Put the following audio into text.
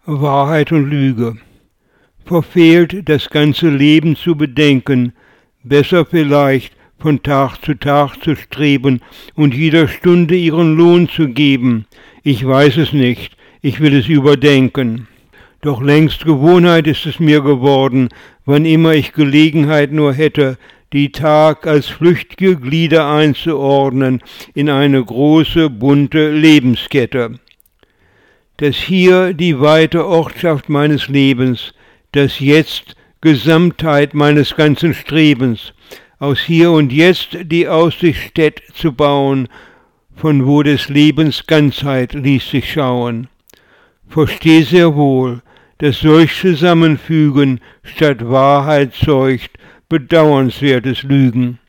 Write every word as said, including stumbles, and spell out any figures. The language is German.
Wahrheit und Lüge. Verfehlt, das ganze Leben zu bedenken, besser vielleicht von Tag zu Tag zu streben und jeder Stunde ihren Lohn zu geben. Ich weiß es nicht, ich will es überdenken. Doch längst Gewohnheit ist es mir geworden, wann immer ich Gelegenheit nur hätte, die Tag als flüchtige Glieder einzuordnen in eine große, bunte Lebenskette. Dass hier die weite Ortschaft meines Lebens, das Jetzt Gesamtheit meines ganzen Strebens, aus Hier und Jetzt die Aussichtsstätt zu bauen, von wo des Lebens Ganzheit ließ sich schauen. Versteh sehr wohl, dass solch Zusammenfügen statt Wahrheit zeugt bedauernswertes Lügen.